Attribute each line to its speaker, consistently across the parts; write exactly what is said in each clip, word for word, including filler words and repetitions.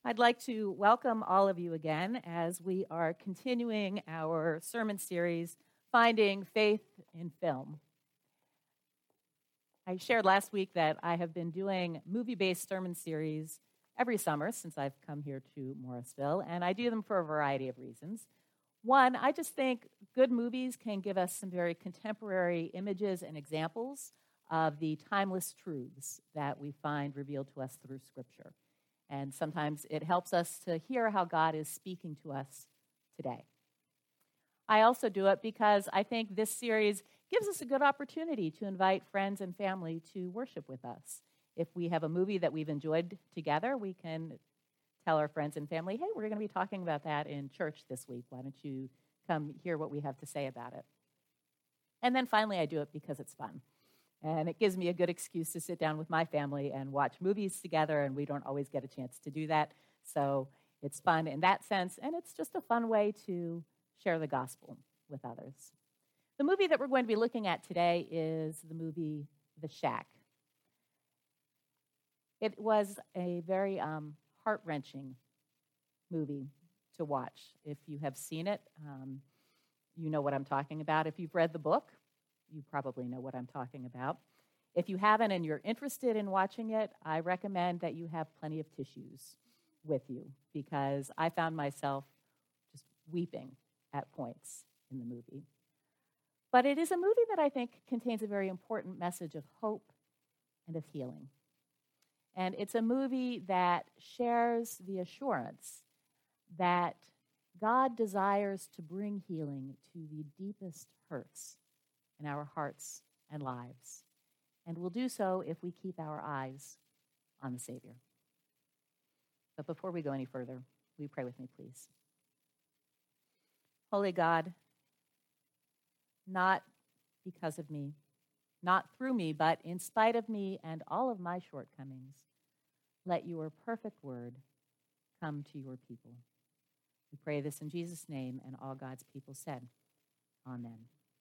Speaker 1: I'd like to welcome all of you again as we are continuing our sermon series, Finding Faith in Film. I shared last week that I have been doing movie-based sermon series every summer since I've come here to Morrisville, and I do them for a variety of reasons. One, I just think good movies can give us some very contemporary images and examples of the timeless truths that we find revealed to us through Scripture. And sometimes it helps us to hear how God is speaking to us today. I also do it because I think this series gives us a good opportunity to invite friends and family to worship with us. If we have a movie that we've enjoyed together, we can tell our friends and family, hey, we're going to be talking about that in church this week. Why don't you come hear what we have to say about it? And then finally, I do it because it's fun. And it gives me a good excuse to sit down with my family and watch movies together, and we don't always get a chance to do that. So it's fun in that sense, and it's just a fun way to share the gospel with others. The movie that we're going to be looking at today is the movie The Shack. It was a very um, heart-wrenching movie to watch. If you have seen it, um, you know what I'm talking about. If you've read the book, you probably know what I'm talking about. If you haven't and you're interested in watching it, I recommend that you have plenty of tissues with you because I found myself just weeping at points in the movie. But it is a movie that I think contains a very important message of hope and of healing. And it's a movie that shares the assurance that God desires to bring healing to the deepest hurts in our hearts and lives, and we'll do so if we keep our eyes on the Savior. But before we go any further, will you pray with me, please? Holy God, not because of me, not through me, but in spite of me and all of my shortcomings, let your perfect word come to your people. We pray this in Jesus' name, and all God's people said, Amen.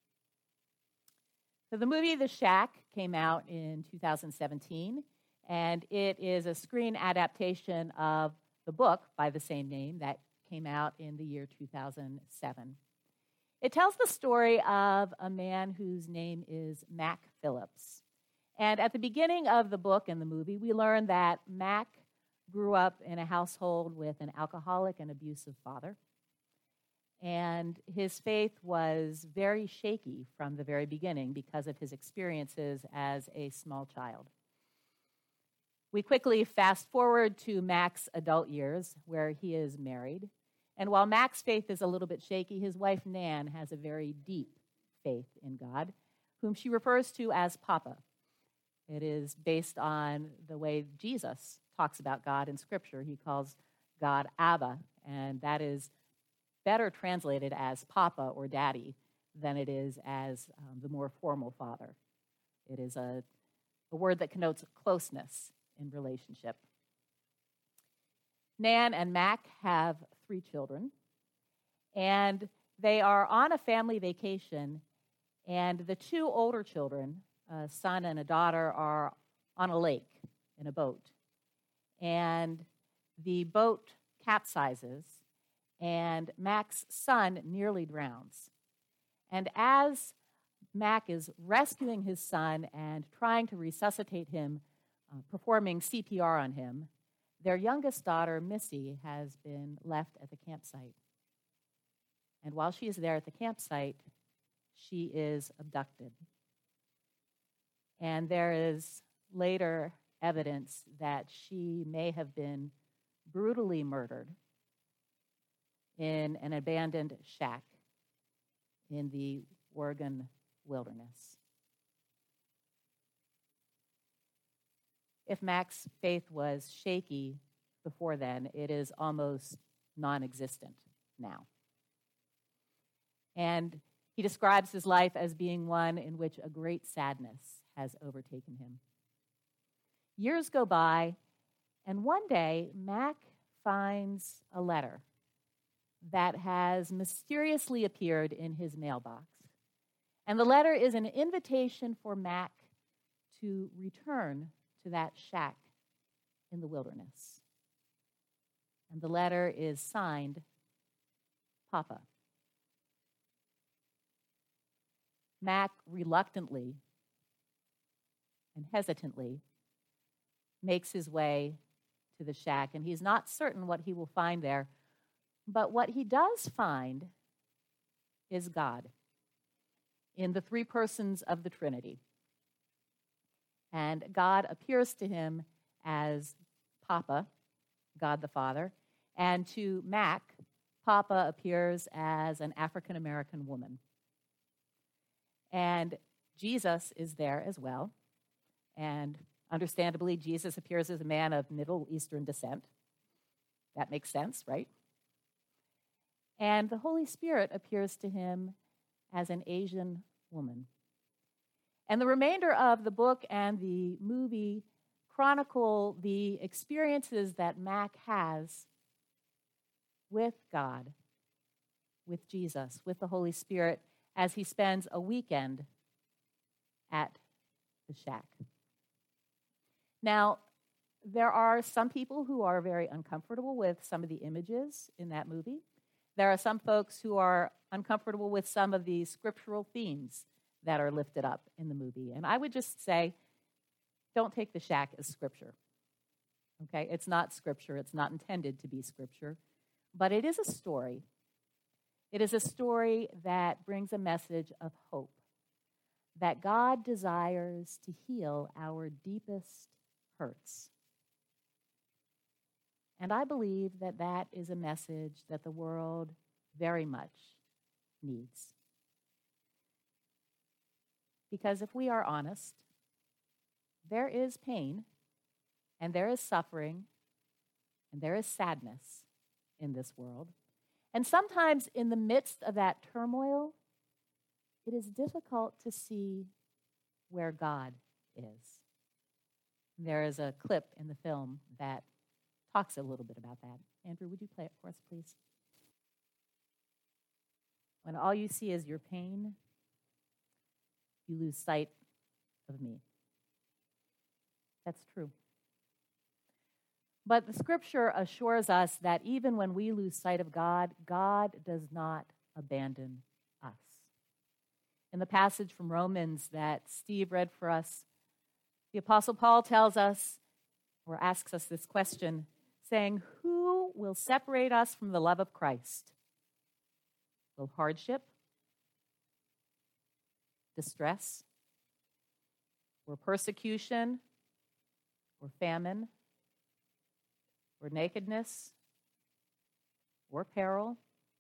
Speaker 1: So the movie The Shack came out in two thousand seventeen, and it is a screen adaptation of the book by the same name that came out in the year two thousand seven. It tells the story of a man whose name is Mac Phillips. And at the beginning of the book and the movie, we learn that Mac grew up in a household with an alcoholic and abusive father. And his faith was very shaky from the very beginning because of his experiences as a small child. We quickly fast forward to Mac's adult years, where he is married. And while Mac's faith is a little bit shaky, his wife Nan has a very deep faith in God, whom she refers to as Papa. It is based on the way Jesus talks about God in Scripture. He calls God Abba, and that is better translated as Papa or Daddy than it is as um, the more formal father. It is a, a word that connotes closeness in relationship. Nan and Mac have three children, and they are on a family vacation, and the two older children, a son and a daughter, are on a lake in a boat. And the boat capsizes, and Mac's son nearly drowns. And as Mac is rescuing his son and trying to resuscitate him, uh, performing C P R on him, their youngest daughter, Missy, has been left at the campsite. And while she is there at the campsite, she is abducted. And there is later evidence that she may have been brutally murdered in an abandoned shack in the Oregon wilderness. If Mac's faith was shaky before then, it is almost non-existent now. And he describes his life as being one in which a great sadness has overtaken him. Years go by, and one day, Mac finds a letter that has mysteriously appeared in his mailbox. And the letter is an invitation for Mac to return to that shack in the wilderness. and the letter is signed Papa. Mac reluctantly and hesitantly makes his way to the shack, and he's not certain what he will find there. But what he does find is God in the three persons of the Trinity. And God appears to him as Papa, God the Father, and to Mac, Papa appears as an African-American woman. And Jesus is there as well. And understandably, Jesus appears as a man of Middle Eastern descent. That makes sense, right? And the Holy Spirit appears to him as an Asian woman. And the remainder of the book and the movie chronicle the experiences that Mac has with God, with Jesus, with the Holy Spirit, as he spends a weekend at the shack. Now, there are some people who are very uncomfortable with some of the images in that movie. There are some folks who are uncomfortable with some of the scriptural themes that are lifted up in the movie. And I would just say, don't take the shack as scripture. Okay? It's not scripture. It's not intended to be scripture. But it is a story. It is a story that brings a message of hope, that God desires to heal our deepest hurts. And I believe that that is a message that the world very much needs. Because if we are honest, there is pain, and there is suffering, and there is sadness in this world. And sometimes in the midst of that turmoil, it is difficult to see where God is. There is a clip in the film that talks a little bit about that. Andrew, would you play it for us, please? When all you see is your pain, you lose sight of me. That's true. But the scripture assures us that even when we lose sight of God, God does not abandon us. In the passage from Romans that Steve read for us, the Apostle Paul tells us, or asks us this question, saying, "Who will separate us from the love of Christ? Will hardship, distress, or persecution, or famine, or nakedness, or peril,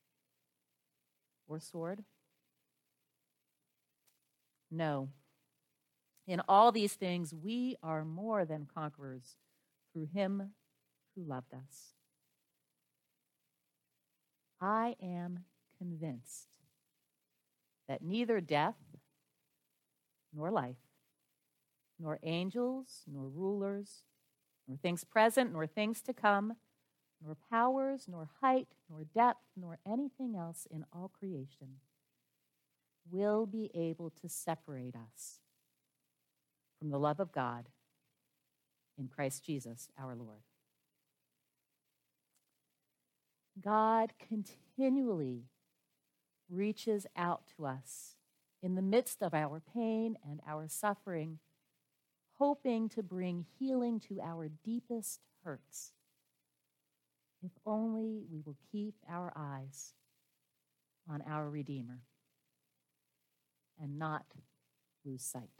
Speaker 1: or sword? No. In all these things, we are more than conquerors through him who loved us. I am convinced that neither death, nor life, nor angels, nor rulers, nor things present, nor things to come, nor powers, nor height, nor depth, nor anything else in all creation will be able to separate us from the love of God in Christ Jesus our Lord. God continually reaches out to us in the midst of our pain and our suffering, hoping to bring healing to our deepest hurts, if only we will keep our eyes on our Redeemer and not lose sight.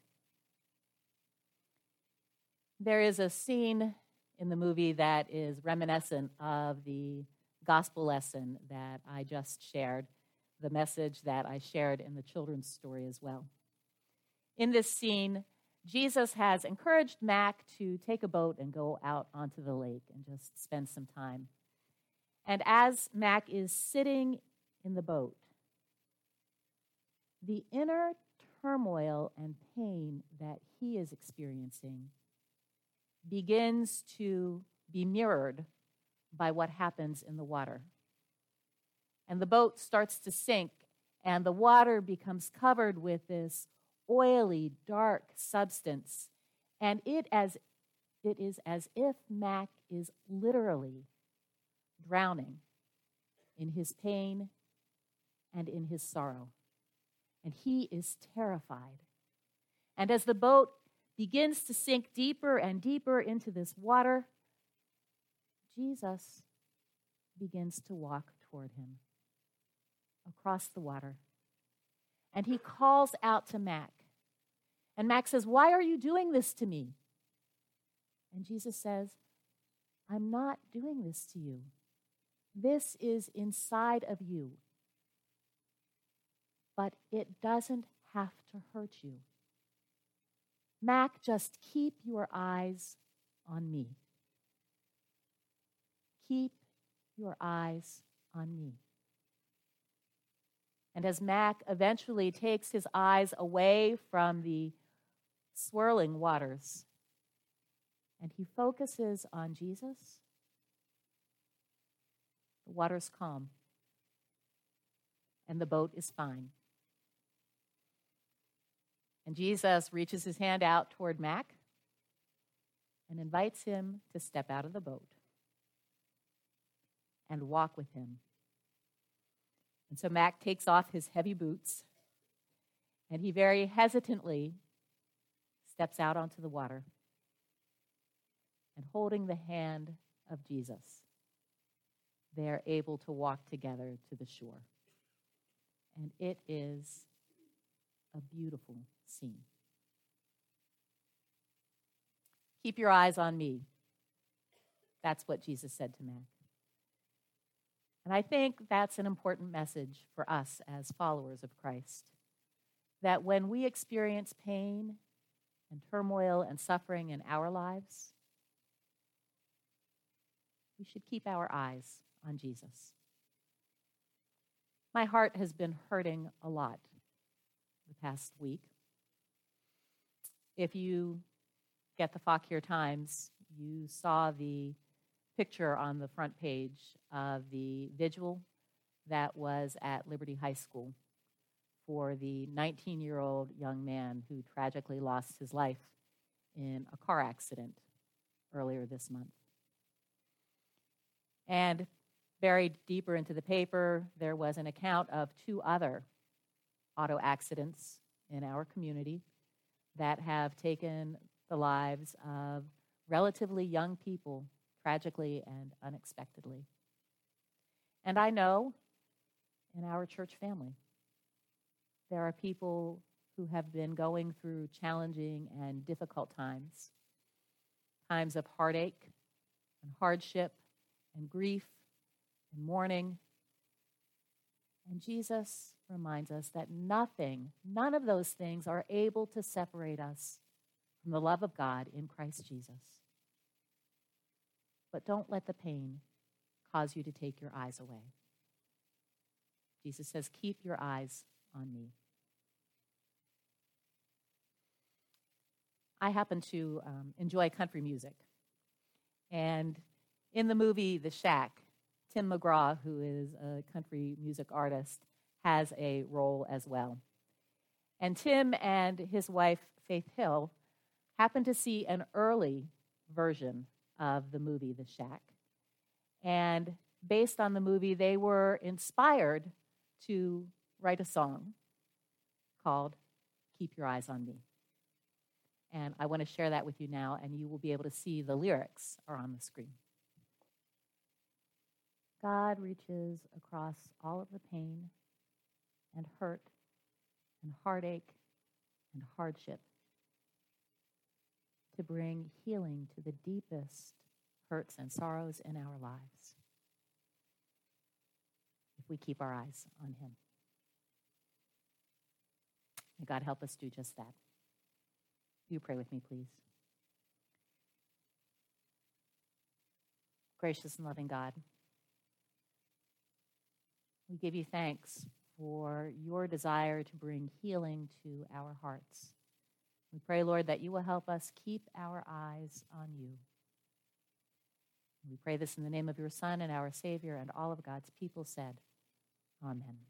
Speaker 1: There is a scene in the movie that is reminiscent of the gospel lesson that I just shared, the message that I shared in the children's story as well. In this scene, Jesus has encouraged Mac to take a boat and go out onto the lake and just spend some time. And as Mac is sitting in the boat, the inner turmoil and pain that he is experiencing begins to be mirrored by what happens in the water. And the boat starts to sink, and the water becomes covered with this oily, dark substance. And it as it is as if Mac is literally drowning in his pain and in his sorrow. And he is terrified. And as the boat begins to sink deeper and deeper into this water, Jesus begins to walk toward him across the water. And he calls out to Mac. And Mac says, "Why are you doing this to me?" And Jesus says, "I'm not doing this to you. This is inside of you. But it doesn't have to hurt you. Mac, just keep your eyes on me. Keep your eyes on me." And as Mac eventually takes his eyes away from the swirling waters and he focuses on Jesus, the water's calm and the boat is fine. And Jesus reaches his hand out toward Mac and invites him to step out of the boat and walk with him. And so Mac takes off his heavy boots, and he very hesitantly steps out onto the water. And holding the hand of Jesus, they are able to walk together to the shore. And it is a beautiful scene. Keep your eyes on me. That's what Jesus said to Mac. And I think that's an important message for us as followers of Christ, that when we experience pain and turmoil and suffering in our lives, we should keep our eyes on Jesus. My heart has been hurting a lot the past week. If you get the Fauquier Times, you saw the picture on the front page of the vigil that was at Liberty High School for the nineteen-year-old young man who tragically lost his life in a car accident earlier this month. And buried deeper into the paper, there was an account of two other auto accidents in our community that have taken the lives of relatively young people tragically and unexpectedly. And I know in our church family, there are people who have been going through challenging and difficult times, times of heartache and hardship and grief and mourning. And Jesus reminds us that nothing, none of those things are able to separate us from the love of God in Christ Jesus. But don't let the pain cause you to take your eyes away. Jesus says, keep your eyes on me. I happen to um, enjoy country music. And in the movie The Shack, Tim McGraw, who is a country music artist, has a role as well. And Tim and his wife, Faith Hill, happened to see an early version of the movie The Shack. And based on the movie, they were inspired to write a song called Keep Your Eyes on Me. And I want to share that with you now, and you will be able to see the lyrics are on the screen. God reaches across all of the pain and hurt and heartache and hardship to bring healing to the deepest hurts and sorrows in our lives if we keep our eyes on him. May God help us do just that. You pray with me, please. Gracious and loving God, we give you thanks for your desire to bring healing to our hearts. We pray, Lord, that you will help us keep our eyes on you. We pray this in the name of your Son and our Savior, and all of God's people said, Amen.